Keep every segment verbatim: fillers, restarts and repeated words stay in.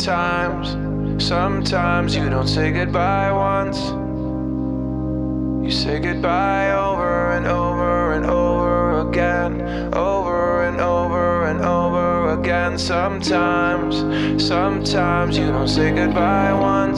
Sometimes, sometimes you don't say goodbye once. You say goodbye over and over and over again, over and over and over again. Sometimes, sometimes you don't say goodbye once.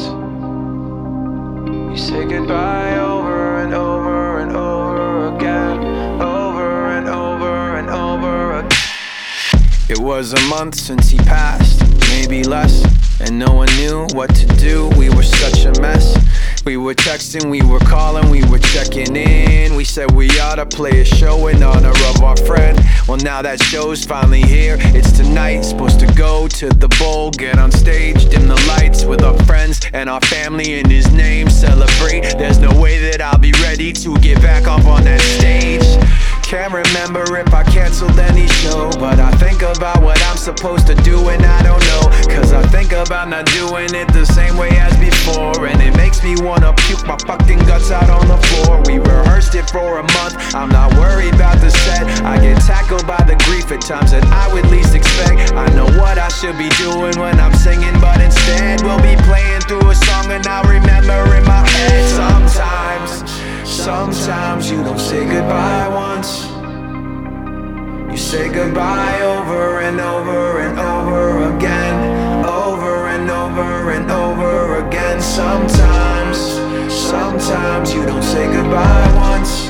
You say goodbye over and over and over again, over and over and over again. It was a month since he passed, maybe less, and no one knew what to do. We were such a mess. We were texting, we were calling, we were checking in. We said we ought to play a show in honor of our friend. Well, now that show's finally here. It's tonight, supposed to go to the bowl, get on stage, dim the lights with our friends and our family in his name. Celebrate, there's no way that I'll be ready to get back up on that stage. Can't remember if I canceled any show, but I think about what I'm supposed to do and I don't know. Cause I think about not doing it the same way as before, and it makes me wanna puke my fucking guts out on the floor. We rehearsed it for a month, I'm not worried about the set. I get tackled by the grief at times that I would least expect. I know what I should be doing when I'm singing, but instead we'll be playing through a song and I'll remember in my head. Sometimes, sometimes you don't say goodbye once. You say goodbye over and over and over again, over and over and over again. Sometimes, sometimes you don't say goodbye once.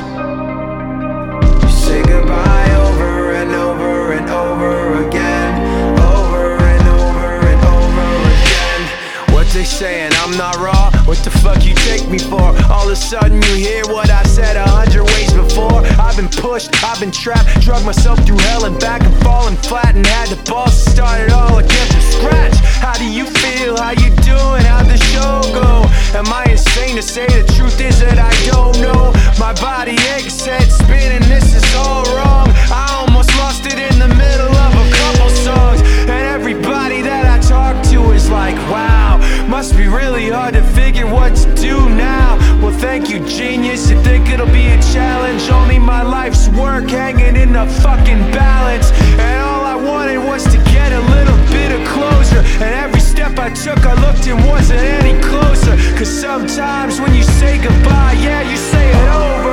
You say goodbye over and over and over again, over and over and over again. What they saying, I'm not raw? What the fuck you take me for? All of a sudden you hear what I said a hundred ways before. I've been pushed, I've been trapped, drug myself through hell and back and falling flat, and had the balls to start it all again from scratch. How do you feel? How you doing? How'd the show go? Am I insane to say the truth is that I don't know? My body aches, head spinning, this is all wrong. I almost lost it in the middle of a couple songs, and everybody that I talk to is like, wow, must be really hard to figure what to do now. Well, thank you, genius. You think it'll be a challenge? Only my life's work hanging in the fucking balance. And all I wanted was to get a little bit of closure, and every step I took I looked and wasn't any closer. Cause sometimes when you say goodbye, yeah, you say it over